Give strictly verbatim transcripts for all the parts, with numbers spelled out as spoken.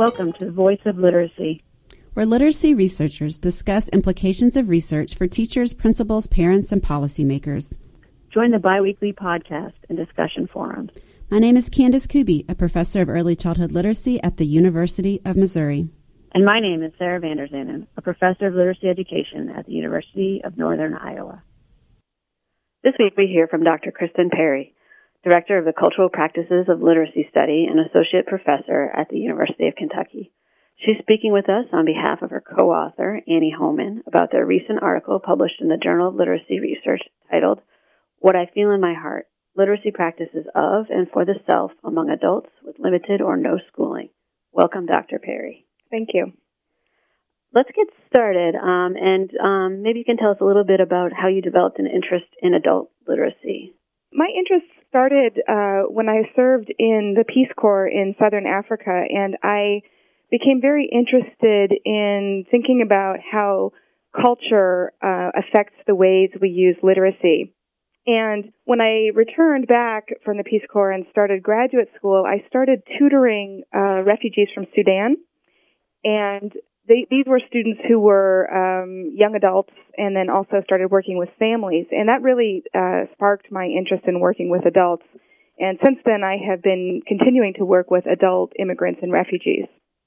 Welcome to the Voice of Literacy, where literacy researchers discuss implications of research for teachers, principals, parents, and policymakers. Join the biweekly podcast and discussion forums. My name is Candace Kuby, a professor of early childhood literacy at the University of Missouri. And my name is Sarah Vanderzanen, a professor of literacy education at the University of Northern Iowa. This week we hear from Doctor Kristen Perry, Director of the Cultural Practices of Literacy Study and Associate Professor at the University of Kentucky. She's speaking with us on behalf of her co-author, Annie Homan, about their recent article published in the Journal of Literacy Research titled, What I Feel in My Heart, Literacy Practices of and for the Self Among Adults with Limited or No Schooling. Welcome, Doctor Perry. Thank you. Let's get started, um, and um, maybe you can tell us a little bit about how you developed an interest in adult literacy. My interest started uh, when I served in the Peace Corps in Southern Africa, and I became very interested in thinking about how culture uh, affects the ways we use literacy. And when I returned back from the Peace Corps and started graduate school, I started tutoring uh, refugees from Sudan, and They, these were students who were um, young adults and then also started working with families. And that really uh, sparked my interest in working with adults. And since then, I have been continuing to work with adult immigrants and refugees.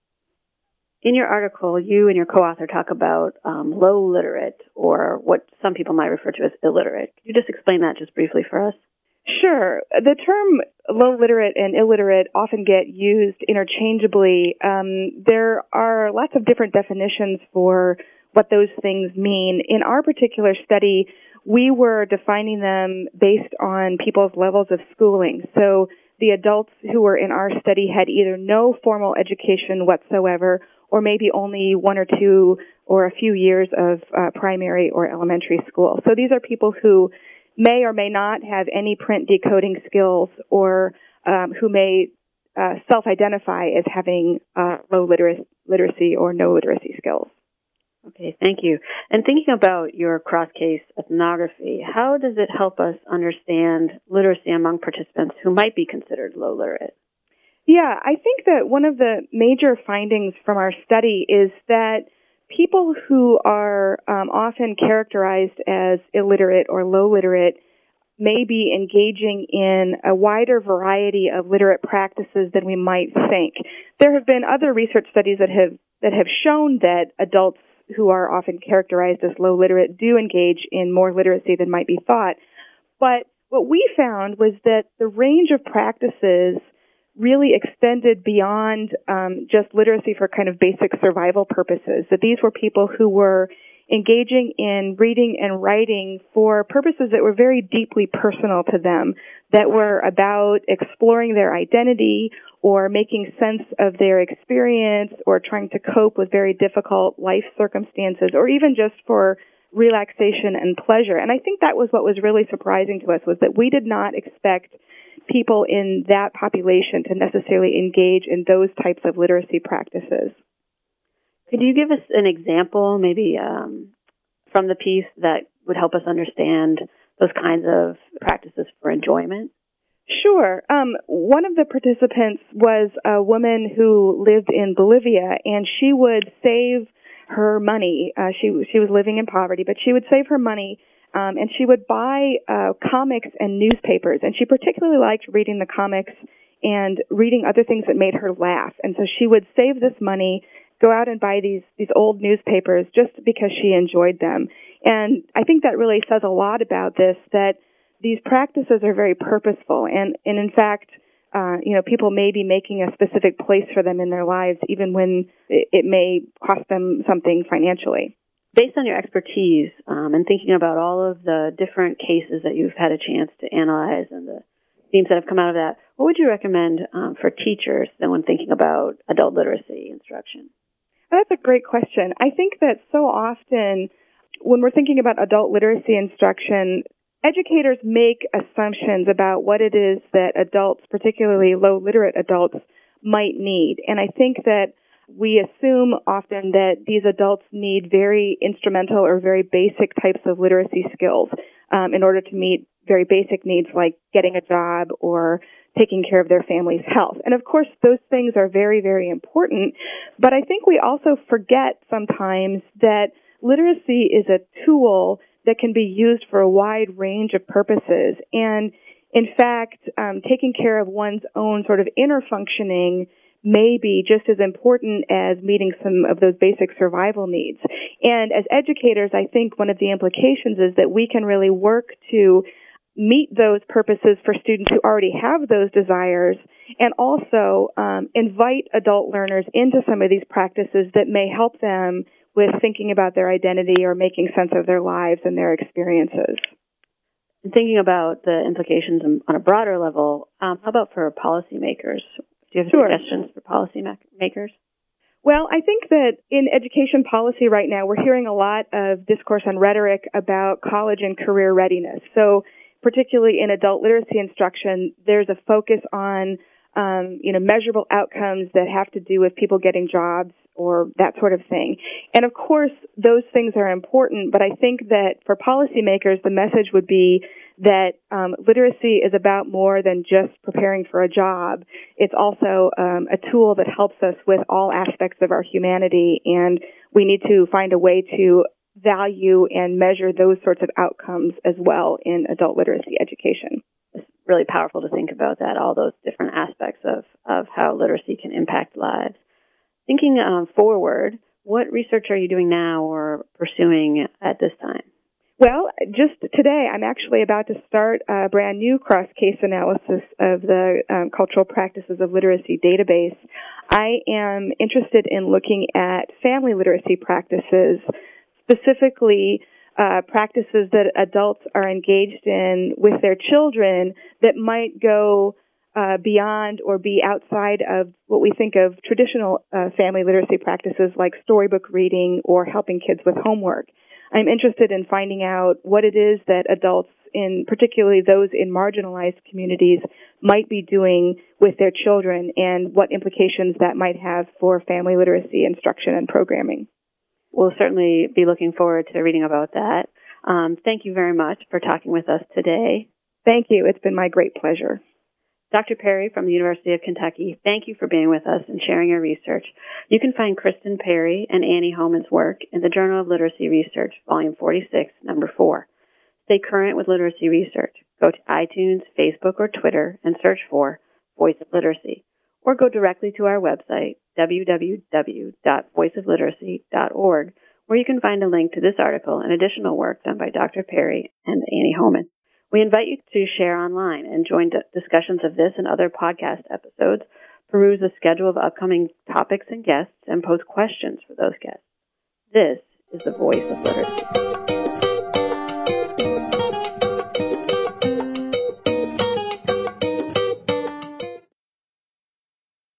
In your article, you and your co-author talk about um, low literate, or what some people might refer to as illiterate. Could you just explain that just briefly for us? Sure. The term low literate and illiterate often get used interchangeably. Um, there are lots of different definitions for what those things mean. In our particular study, we were defining them based on people's levels of schooling. So the adults who were in our study had either no formal education whatsoever, or maybe only one or two or a few years of uh, primary or elementary school. So these are people who may or may not have any print decoding skills, or um, who may uh, self-identify as having uh, low liter- literacy or no literacy skills. Okay, thank you. And thinking about your cross-case ethnography, how does it help us understand literacy among participants who might be considered low literate? Yeah, I think that one of the major findings from our study is that people who are um, often characterized as illiterate or low literate may be engaging in a wider variety of literate practices than we might think. There have been other research studies that have that have shown that adults who are often characterized as low literate do engage in more literacy than might be thought. But what we found was that the range of practices really extended beyond um, just literacy for kind of basic survival purposes, that these were people who were engaging in reading and writing for purposes that were very deeply personal to them, that were about exploring their identity or making sense of their experience or trying to cope with very difficult life circumstances, or even just for relaxation and pleasure. And I think that was what was really surprising to us, was that we did not expect people in that population to necessarily engage in those types of literacy practices. Could you give us an example, maybe um, from the piece, that would help us understand those kinds of practices for enjoyment? Sure. Um, one of the participants was a woman who lived in Bolivia, and she would save her money. Uh, she she was living in poverty, but she would save her money. Um, and she would buy uh, comics and newspapers, and she particularly liked reading the comics and reading other things that made her laugh. And so she would save this money, go out and buy these these old newspapers just because she enjoyed them. And I think that really says a lot about this, that these practices are very purposeful, and, and in fact, uh, you know, people may be making a specific place for them in their lives, even when it, it may cost them something financially. Based on your expertise um, and thinking about all of the different cases that you've had a chance to analyze and the themes that have come out of that, what would you recommend um, for teachers then when thinking about adult literacy instruction? That's a great question. I think that so often when we're thinking about adult literacy instruction, educators make assumptions about what it is that adults, particularly low literate adults, might need. And I think that we assume often that these adults need very instrumental or very basic types of literacy skills um, in order to meet very basic needs like getting a job or taking care of their family's health. And of course, those things are very, very important. But I think we also forget sometimes that literacy is a tool that can be used for a wide range of purposes. And in fact, um, taking care of one's own sort of inner functioning may be just as important as meeting some of those basic survival needs. And as educators, I think one of the implications is that we can really work to meet those purposes for students who already have those desires, and also um, invite adult learners into some of these practices that may help them with thinking about their identity or making sense of their lives and their experiences. Thinking about the implications on a broader level, um, how about for policymakers? Do you have Sure. suggestions for policymakers? Well, I think that in education policy right now, we're hearing a lot of discourse and rhetoric about college and career readiness. So particularly in adult literacy instruction, there's a focus on, um, you know, measurable outcomes that have to do with people getting jobs or that sort of thing. And of course, those things are important, but I think that for policymakers, the message would be that um, literacy is about more than just preparing for a job. It's also um, a tool that helps us with all aspects of our humanity, and we need to find a way to value and measure those sorts of outcomes as well in adult literacy education. It's really powerful to think about that, all those different aspects of, of how literacy can impact lives. Thinking um, forward, what research are you doing now or pursuing at this time? Well, just today, I'm actually about to start a brand new cross-case analysis of the um, cultural practices of literacy database. I am interested in looking at family literacy practices, specifically uh, practices that adults are engaged in with their children that might go uh, beyond or be outside of what we think of traditional uh, family literacy practices like storybook reading or helping kids with homework. I'm interested in finding out what it is that adults, in particularly those in marginalized communities, might be doing with their children and what implications that might have for family literacy instruction and programming. We'll certainly be looking forward to reading about that. Um, thank you very much for talking with us today. Thank you. It's been my great pleasure. Doctor Perry from the University of Kentucky, thank you for being with us and sharing your research. You can find Kristen Perry and Annie Homan's work in the Journal of Literacy Research, Volume forty-six, Number four. Stay current with literacy research. Go to iTunes, Facebook, or Twitter and search for Voice of Literacy, or go directly to our website, w w w dot voice of literacy dot org, where you can find a link to this article and additional work done by Doctor Perry and Annie Homan. We invite you to share online and join discussions of this and other podcast episodes, peruse the schedule of upcoming topics and guests, and post questions for those guests. This is the Voice of Literacy.